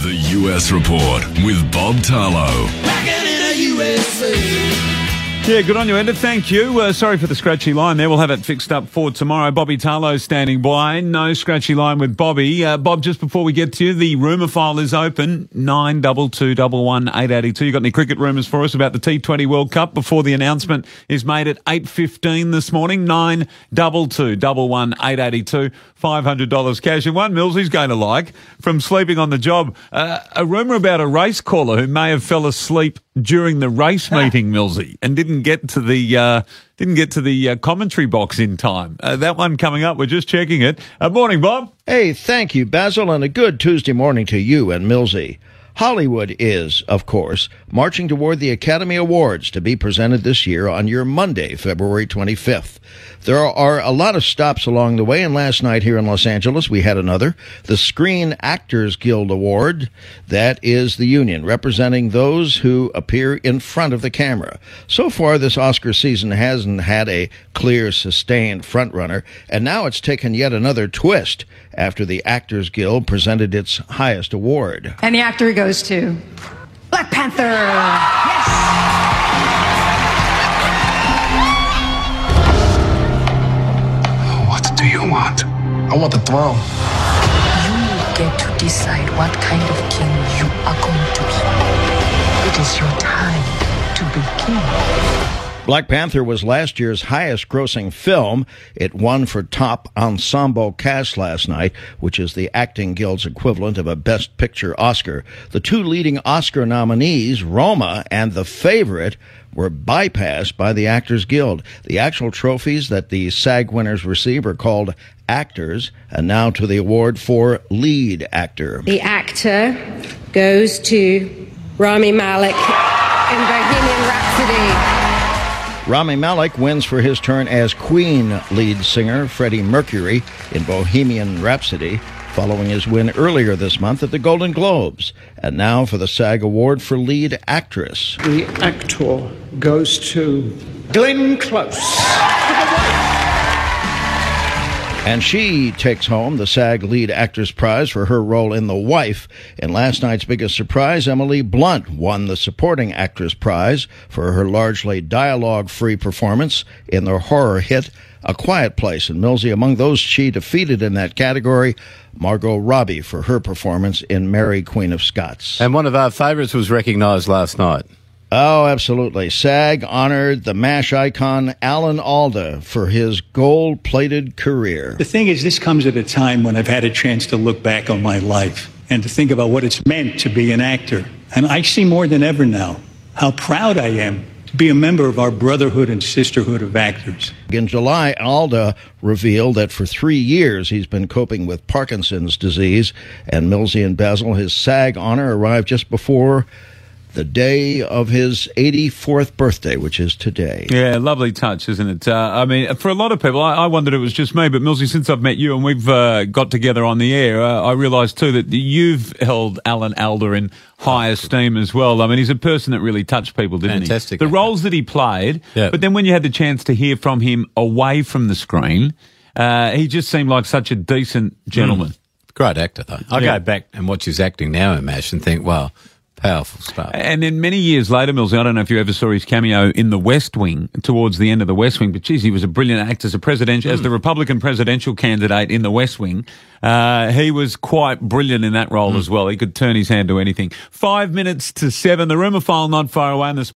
The US Report with Bob Tarlow. Back in the USA. Yeah, good on you, Enda. Thank you. Sorry for the scratchy line there. We'll have it fixed up for tomorrow. Bobby Tarlow standing by. No scratchy line with Bobby. Bob, just before we get to you, the rumour file is open. 92211882. You got any cricket rumours for us about the T20 World Cup before the announcement is made at 8:15 this morning? 92211882. $500 cash. And one Millsy's going to like from sleeping on the job. A rumour about a race caller who may have fell asleep during the race meeting, Millsy, and didn't get to the commentary box in time. That one coming up. We're just checking it. Morning, Bob. Hey, thank you, Basil, and a good Tuesday morning to you and Millsy. Hollywood is, of course, marching toward the Academy Awards to be presented this year on your Monday, February 25th. There are a lot of stops along the way, and last night here in Los Angeles we had another, the Screen Actors Guild Award. That is the union representing those who appear in front of the camera. So far, this Oscar season hasn't had a clear, sustained frontrunner, and now it's taken yet another twist after the Actors Guild presented its highest award. And the actor goes to Black Panther. Yes. What do you want? I want the throne. You get to decide what kind of king you are going to be. It is your time to be king. Black Panther was last year's highest-grossing film. It won for Top Ensemble Cast last night, which is the Acting Guild's equivalent of a Best Picture Oscar. The two leading Oscar nominees, Roma and The Favorite, were bypassed by the Actors Guild. The actual trophies that the SAG winners receive are called actors, and now to the award for lead actor. The actor goes to Rami Malek in Bohemian Rhapsody. Rami Malek wins for his turn as Queen lead singer Freddie Mercury in Bohemian Rhapsody, following his win earlier this month at the Golden Globes. And now for the SAG Award for lead actress. The actor goes to Glenn Close. And she takes home the SAG Lead Actress Prize for her role in The Wife. In last night's biggest surprise, Emily Blunt won the Supporting Actress Prize for her largely dialogue-free performance in the horror hit A Quiet Place. And Millsy, among those she defeated in that category, Margot Robbie for her performance in Mary, Queen of Scots. And one of our favourites was recognised last night. Oh, absolutely. SAG honored the MASH icon Alan Alda for his gold-plated career. The thing is, this comes at a time when I've had a chance to look back on my life and to think about what it's meant to be an actor. And I see more than ever now how proud I am to be a member of our brotherhood and sisterhood of actors. In July, Alda revealed that for 3 years he's been coping with Parkinson's disease. And Millsy and Basil, his SAG honor arrived just before the day of his 84th birthday, which is today. Yeah, lovely touch, isn't it? I mean, for a lot of people, I wondered it was just me, but Millsy, since I've met you and we've got together on the air, I realised too that you've held Alan Alda in high esteem as well. I mean, he's a person that really touched people, didn't Fantastic. he? The roles that he played, yeah. But then when you had the chance to hear from him away from the screen, he just seemed like such a decent gentleman. Great actor, though. I go back and watch his acting now in MASH and think, wow, powerful stuff. And then many years later, Millsy, I don't know if you ever saw his cameo in The West Wing, towards the end of The West Wing, but geez, he was a brilliant actor as the Republican presidential candidate in The West Wing. He was quite brilliant in that role as well. He could turn his hand to anything. 5 minutes to 7. The rumour file not far away in the